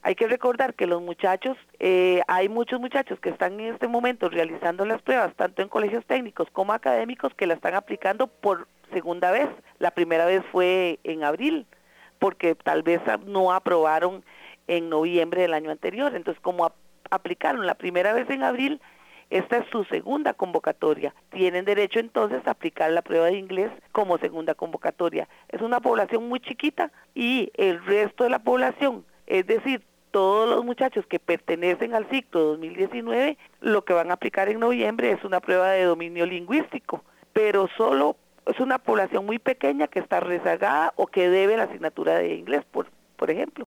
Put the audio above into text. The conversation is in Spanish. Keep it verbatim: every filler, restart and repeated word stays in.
Hay que recordar que los muchachos, eh, hay muchos muchachos que están en este momento realizando las pruebas, tanto en colegios técnicos como académicos, que la están aplicando por segunda vez. La primera vez fue en abril, porque tal vez no aprobaron en noviembre del año anterior. Entonces, como ap- aplicaron la primera vez en abril, esta es su segunda convocatoria. Tienen derecho entonces a aplicar la prueba de inglés como segunda convocatoria. Es una población muy chiquita y el resto de la población, es decir, todos los muchachos que pertenecen al ciclo dos mil diecinueve, lo que van a aplicar en noviembre es una prueba de dominio lingüístico, pero solo es una población muy pequeña que está rezagada o que debe la asignatura de inglés, por, por ejemplo.